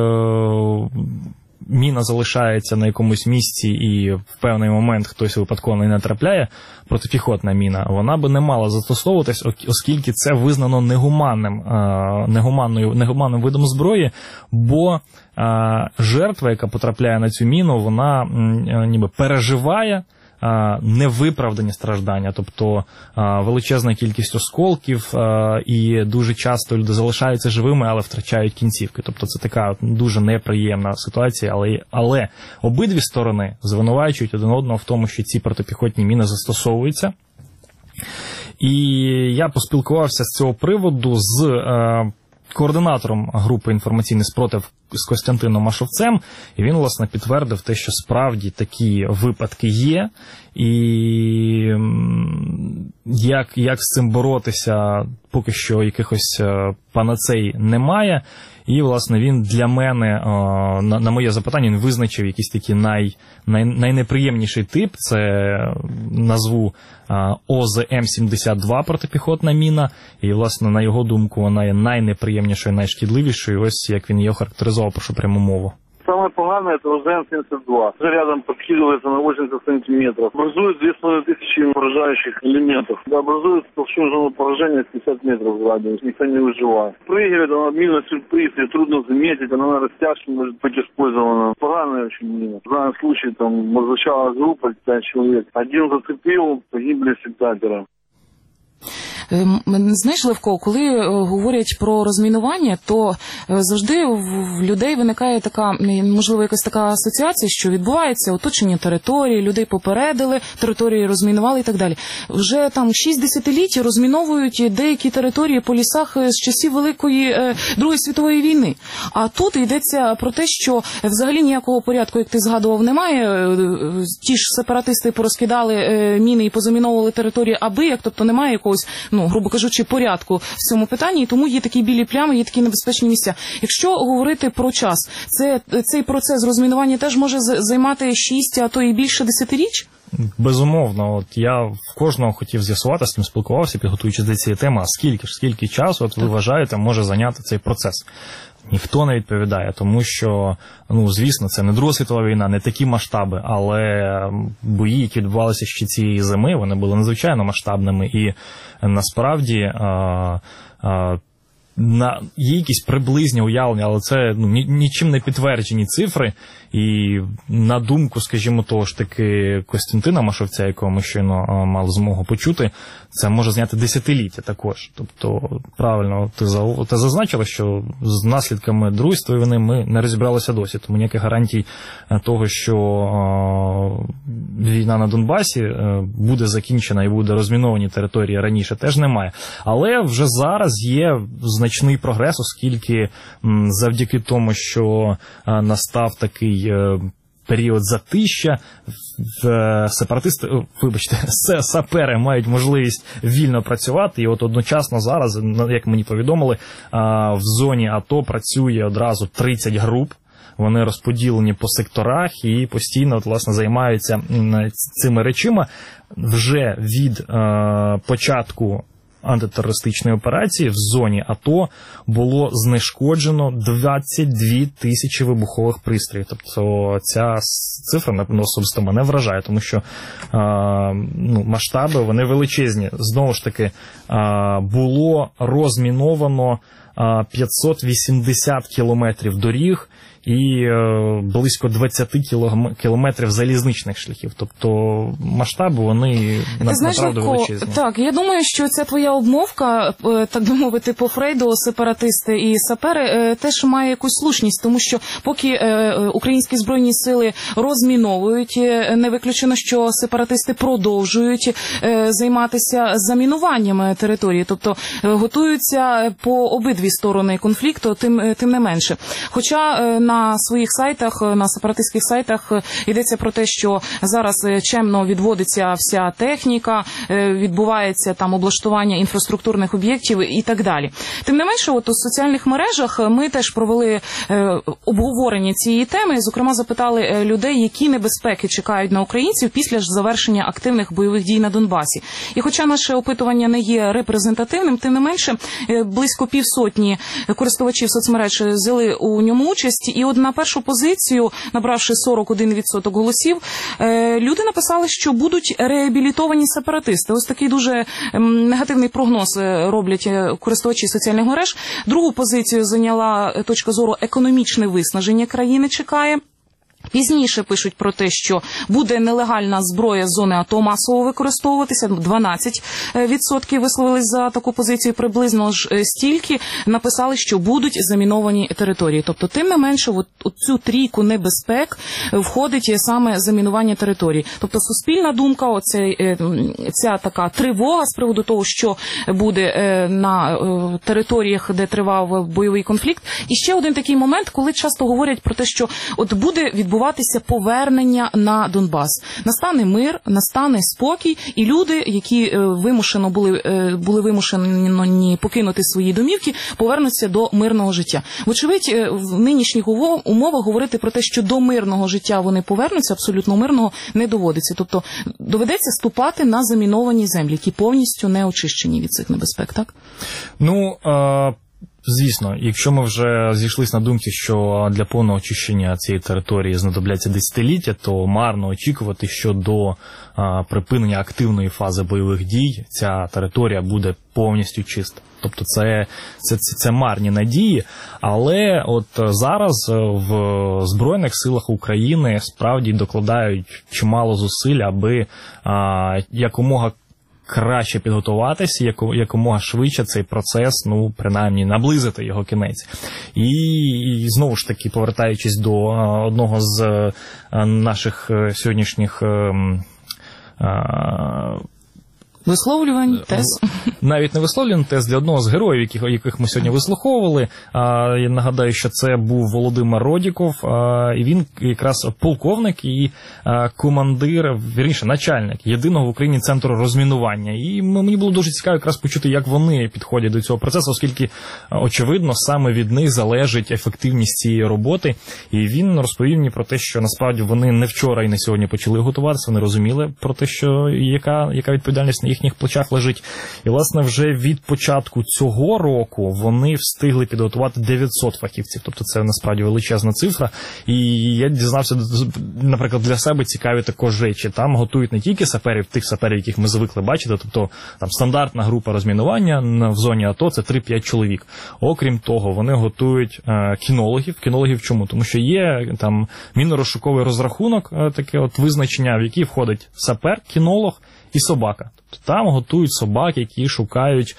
міна залишається на якомусь місці і в певний момент хтось випадково не натрапляє, протипіхотна міна, вона би не мала застосовуватись, оскільки це визнано негуманним видом зброї, бо жертва, яка потрапляє на цю міну, вона ніби переживає невиправдані страждання, тобто величезна кількість осколків, і дуже часто люди залишаються живими, але втрачають кінцівки. Тобто це така дуже неприємна ситуація, але обидві сторони звинувачують один одного в тому, що ці протипіхотні міни застосовуються. І я поспілкувався з цього приводу з координатором групи «Інформаційний спротив» з Костянтином Машовцем, і він, власне, підтвердив те, що справді такі випадки є, і як з цим боротися, поки що якихось панацей немає. І, власне, він для мене, на моє запитання, він визначив якийсь такий найнеприємніший тип, це назву ОЗМ-72 протипіхотна міна, і, власне, на його думку, вона є найнеприємнішою, найшкідливішою, ось як він її охарактеризував, прошу пряму мову. Самое поганое – это ОЗМ-72. Зарядом подкидывается на 80 сантиметров. Образует 2500 поражающих элементов. Да, образует толщину зону поражения 50 метров в радиусе. Никто не выживает. Прыгивает она мина-сюрприз, ее трудно заметить. Она на растяжке может быть использована. Поганая очень мина. Знаю случай, там возвращалась группа 5 человек. Один зацепил, погибли сектатора. Знаєш, Левко, коли говорять про розмінування, то завжди в людей виникає така, можливо, якась така асоціація, що відбувається оточення території, людей попередили, території розмінували і так далі. Вже там 6 десятиліть розміновують деякі території по лісах з часів Другої світової війни. А тут йдеться про те, що взагалі ніякого порядку, як ти згадував, немає. Ті ж сепаратисти порозкидали міни і позаміновували території абияк, тобто немає якогось, грубо кажучи, порядку в цьому питанні, і тому є такі білі плями, є такі небезпечні місця. Якщо говорити про час, цей процес розмінування теж може займати 6, а то і більше десятиріч? Безумовно. От я в кожного хотів з'ясувати, з ким спілкувався, підготуючись до цієї теми, а скільки часу, от ви вважаєте, може зайняти цей процес? Ніхто не відповідає, тому що, звісно, це не Друга світова війна, не такі масштаби, але бої, які відбувалися ще цієї зими, вони були надзвичайно масштабними, і насправді є якісь приблизні уявлення, але це нічим не підтверджені цифри, і на думку, скажімо, того ж таки Костянтина Машовця, якого ми щойно мали змогу почути, це може зайняти десятиліття також. Тобто, правильно, ти зазначила, що з наслідками Другої світової війни ми не розібралися досі, тому ніяких гарантій того, що війна на Донбасі буде закінчена і буде розміновані території раніше, теж немає. Але вже зараз є значний прогрес, оскільки завдяки тому, що настав такий період затища, сапери мають можливість вільно працювати, і от одночасно зараз, як мені повідомили, в зоні АТО працює одразу 30 груп, вони розподілені по секторах і постійно, власне, займаються цими речима. Вже від початку антитерористичної операції в зоні АТО було знешкоджено 22 тисячі вибухових пристроїв. Тобто ця цифра особисто мене вражає, тому що масштаби, вони величезні. Знову ж таки, було розміновано 580 кілометрів доріг і близько 20 кілометрів залізничних шляхів. Тобто масштаби, вони направду величезні. Так, я думаю, що ця твоя обмовка, так би мовити, по Фрейду, сепаратисти і сапери, теж має якусь слушність, тому що поки українські збройні сили розміновують, не виключено, що сепаратисти продовжують займатися замінуванням території, тобто готуються по обидві сторони конфлікту, тим не менше. Хоча на своїх сайтах, на сепаратистських сайтах йдеться про те, що зараз чемно відводиться вся техніка, відбувається там облаштування інфраструктурних об'єктів і так далі. Тим не менше, от у соціальних мережах ми теж провели обговорення цієї теми, зокрема запитали людей, які небезпеки чекають на українців після ж завершення активних бойових дій на Донбасі. І хоча наше опитування не є репрезентативним, тим не менше, близько півсотні користувачів соцмереж взяли у ньому участь, і от на першу позицію, набравши 41% голосів, люди написали, що будуть реабілітовані сепаратисти. Ось такий дуже негативний прогноз роблять користувачі соціальних мереж. Другу позицію зайняла точка зору економічне виснаження країни чекає. Пізніше пишуть про те, що буде нелегальна зброя з зони АТО масово використовуватися. 12% висловились за таку позицію, приблизно ж стільки написали, що будуть заміновані території. Тобто, тим не менше, у цю трійку небезпек входить саме замінування територій. Тобто, суспільна думка, ця така тривога з приводу того, що буде на територіях, де тривав бойовий конфлікт. І ще один такий момент, коли часто говорять про те, що от буде відбуватися повернення на Донбас. Настане мир, настане спокій, і люди, які були вимушені покинути свої домівки, повернуться до мирного життя. Вочевидь, в нинішніх умовах говорити про те, що до мирного життя вони повернуться, абсолютно мирного, не доводиться. Тобто доведеться ступати на заміновані землі, які повністю не очищені від цих небезпек, так? Звісно, якщо ми вже зійшлися на думці, що для повного очищення цієї території знадобляться десятиліття, то марно очікувати, що до припинення активної фази бойових дій ця територія буде повністю чиста. Тобто це марні надії, але от зараз в Збройних силах України справді докладають чимало зусиль, аби якомога краще підготуватися, якомога швидше цей процес, принаймні, наблизити його кінець. І знову ж таки, повертаючись до одного з наших сьогоднішніх висловлювань, тез. Навіть не висловлювань, тез для одного з героїв, яких ми сьогодні вислуховували. Я нагадаю, що це був Володимир Родіков, і він якраз полковник і командир, вірніше, начальник єдиного в Україні центру розмінування. І мені було дуже цікаво якраз почути, як вони підходять до цього процесу, оскільки, очевидно, саме від них залежить ефективність цієї роботи. І він розповів мені про те, що насправді вони не вчора і не сьогодні почали готуватися, вони розуміли про те, що яка відповідальність на їхніх плечах лежить. І, власне, вже від початку цього року вони встигли підготувати 900 фахівців. Тобто це, насправді, величезна цифра. І я дізнався, наприклад, для себе цікаві також речі. Там готують не тільки саперів, тих саперів, яких ми звикли бачити, тобто там стандартна група розмінування в зоні АТО – це 3-5 чоловік. Окрім того, вони готують кінологів. Кінологів чому? Тому що є там мінно-розшуковий розрахунок, таке от визначення, в який входить сапер, кінолог і собака. Тобто там готують собак, які шукають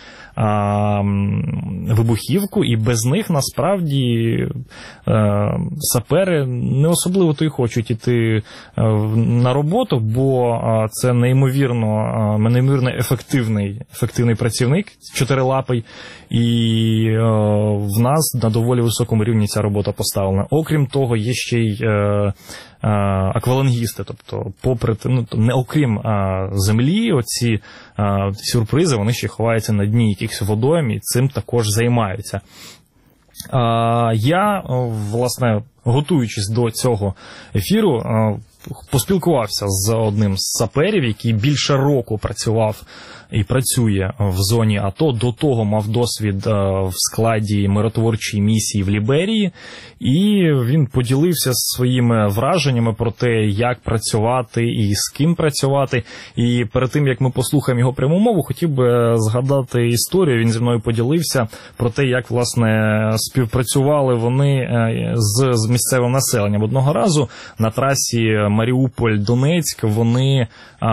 вибухівку, і без них, насправді, сапери не особливо то й хочуть іти на роботу, бо це неймовірно ефективний працівник, чотирилапий, і в нас на доволі високому рівні ця робота поставлена. Окрім того, є ще й аквалангісти, тобто попри не окрім землі, оці сюрпризи, вони ще ховаються на дні якихось водойм і цим також займаються. Я, власне, готуючись до цього ефіру, поспілкувався з одним з саперів, який більше року працював і працює в зоні АТО. До того мав досвід в складі миротворчої місії в Ліберії. І він поділився своїми враженнями про те, як працювати і з ким працювати. І перед тим, як ми послухаємо його пряму мову, хотів би згадати історію. Він зі мною поділився про те, як, власне, співпрацювали вони з місцевим населенням. Одного разу на трасі Маріуполь-Донецьк вони...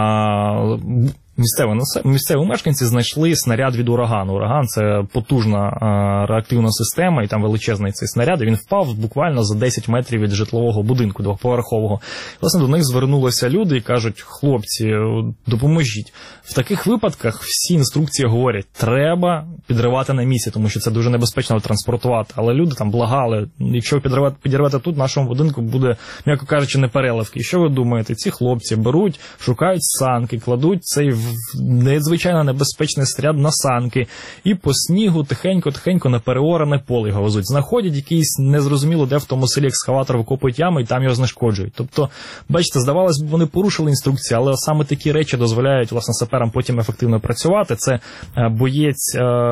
Місцеві мешканці знайшли снаряд від урагану. Ураган – це потужна реактивна система, і там величезний цей снаряд, і він впав буквально за 10 метрів від житлового будинку двоповерхового. Власне, до них звернулися люди і кажуть: хлопці, допоможіть. В таких випадках всі інструкції говорять, треба підривати на місці, тому що це дуже небезпечно транспортувати. Але люди там благали, якщо ви підірвете тут, в нашому будинку буде, м'яко кажучи, непереливки. І що ви думаєте? Ці хлопці беруть, шукають санки, кладуть цей надзвичайно небезпечний снаряд на санки і по снігу тихенько на переоране поле його везуть. Знаходять якийсь незрозуміло де в тому селі екскаватор, викопують ями і там його знешкоджують. Тобто, бачите, здавалось б, вони порушили інструкції, але саме такі речі дозволяють, власне, саперам потім ефективно працювати. Це боєць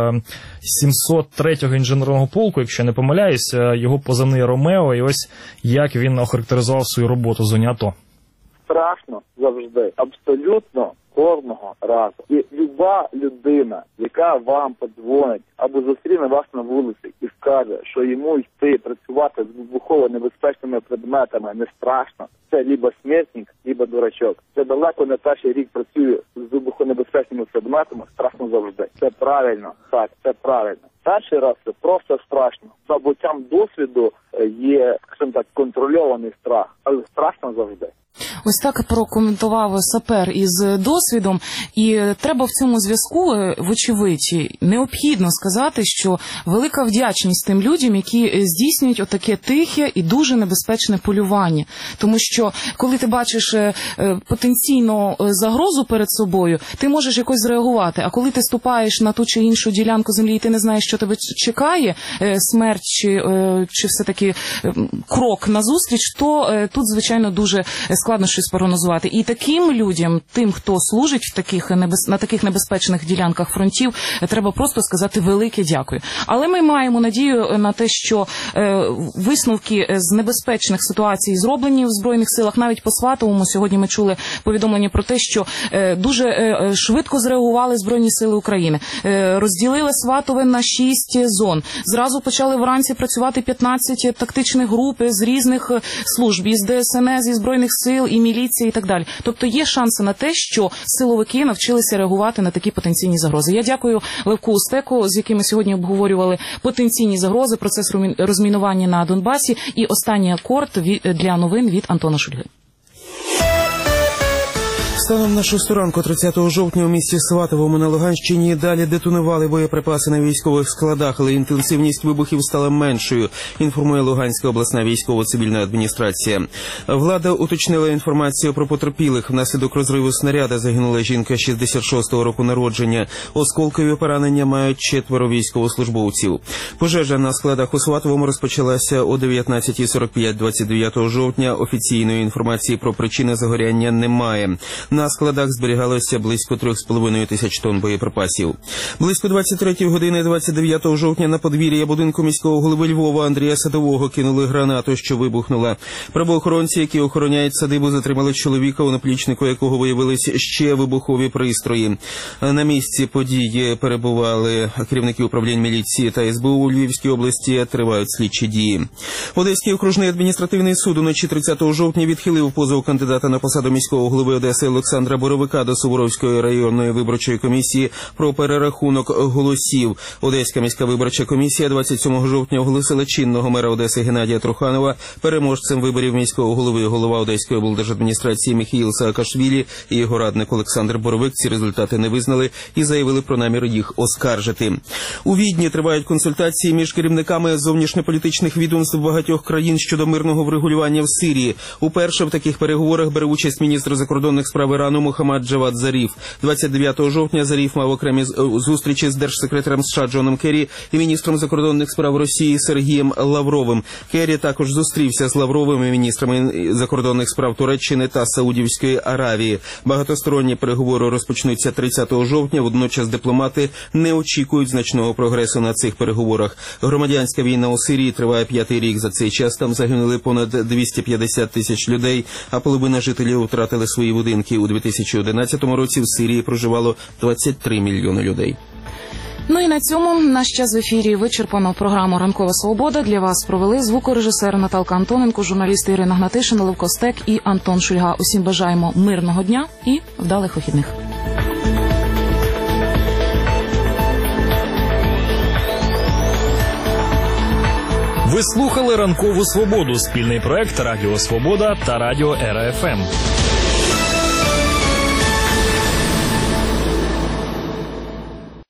703-го інженерного полку, якщо я не помиляюсь, його позивний Ромео, і ось як він охарактеризував свою роботу в зоні АТО. Страшно завжди, абсолютно кожного разу. І люба людина, яка вам подзвонить або зустріне вас на вулиці і скаже, що йому йти працювати з вибухово-небезпечними предметами не страшно, це либо смертник, либо дурачок. Це далеко не перший рік працює з вибухонебезпечними предметами, страшно завжди. Це правильно, так, це правильно. Перший раз це просто страшно. За набуттям досвіду є, скажімо так, контрольований страх, але страшно завжди. Ось так прокоментував сапер із досвідом, і треба в цьому зв'язку, вочевидь, необхідно сказати, що велика вдячність тим людям, які здійснюють отаке тихе і дуже небезпечне полювання. Тому що, коли ти бачиш потенційну загрозу перед собою, ти можеш якось зреагувати, а коли ти ступаєш на ту чи іншу ділянку землі і ти не знаєш, що тебе чекає, смерть чи все-таки крок назустріч, то тут, звичайно, дуже складно щось прогнозувати. І таким людям, тим, хто служить на таких небезпечних ділянках фронтів, треба просто сказати велике дякую. Але ми маємо надію на те, що висновки з небезпечних ситуацій зроблені в Збройних силах. Навіть по Сватовому сьогодні ми чули повідомлення про те, що дуже швидко зреагували Збройні сили України. Розділили Сватове на 6 зон. Зразу почали вранці працювати 15 тактичних груп з різних служб, із ДСНС, із Збройних сил, і міліція, і так далі. Тобто є шанси на те, що силовики навчилися реагувати на такі потенційні загрози. Я дякую Левку Устеку, з якими сьогодні обговорювали потенційні загрози, процес розмінування на Донбасі. І останній акорд для новин від Антона Шульги. Станом на 6 ранку 30 жовтня у місті Сватовому на Луганщині далі детонували боєприпаси на військових складах, але інтенсивність вибухів стала меншою, інформує Луганська обласна військово-цивільна адміністрація. Влада уточнила інформацію про потерпілих. Внаслідок розриву снаряда загинула жінка 66-го року народження. Осколкові поранення мають 4 військовослужбовців. Пожежа на складах у Сватовому розпочалася о 19:45 29 жовтня. Офіційної інформації про причини загоряння немає. На складах зберігалося близько 3,5 тисяч тонн боєприпасів. Близько 23 години 29 жовтня на подвір'я будинку міського голови Львова Андрія Садового кинули гранату, що вибухнула. Правоохоронці, які охороняють садибу, затримали чоловіка, у наплічнику якого виявилися ще вибухові пристрої. На місці події перебували керівники управлінь міліції та СБУ у Львівській області. Тривають слідчі дії. Одеський окружний адміністративний суд уночі 30 жовтня відхилив позов кандидата на посаду міського голови Одеси Олександра Боровика до Суворовської районної виборчої комісії про перерахунок голосів. Одеська міська виборча комісія 27 жовтня оголосила чинного мера Одеси Геннадія Труханова переможцем виборів міського голови. Голова Одеської облдержадміністрації Міхаїл Саакашвілі і його радник Олександр Боровик ці результати не визнали і заявили про намір їх оскаржити. У Відні тривають консультації між керівниками зовнішньополітичних відомств багатьох країн щодо мирного врегулювання в Сирії. Уперше в таких переговорах бере участь міністр закордонних справ Ірану Мохаммад Джавад Заріф. 29 жовтня Заріф мав окремі зустрічі з держсекретарем США Джоном Керрі і міністром закордонних справ Росії Сергієм Лавровим. Керрі також зустрівся з Лавровим і міністрами закордонних справ Туреччини та Саудівської Аравії. Багатосторонні переговори розпочнуться 30 жовтня, водночас дипломати не очікують значного прогресу на цих переговорах. Громадянська війна у Сирії триває 5-й рік. За цей час там загинули понад 250 тисяч людей, а половина жителів втратили свої будинки. У 2011 році в Сирії проживало 23 мільйони людей. Ну і на цьому наш час в ефірі вичерпано. Програму «Ранкова свобода» для вас провели звукорежисер Наталка Антоненко, журналісти Ірина Гнатишина, Левко Стек і Антон Шульга. Усім бажаємо мирного дня і вдалих вихідних. Ви слухали «Ранкову свободу» – спільний проект Радіо Свобода та Радіо Ера ФМ.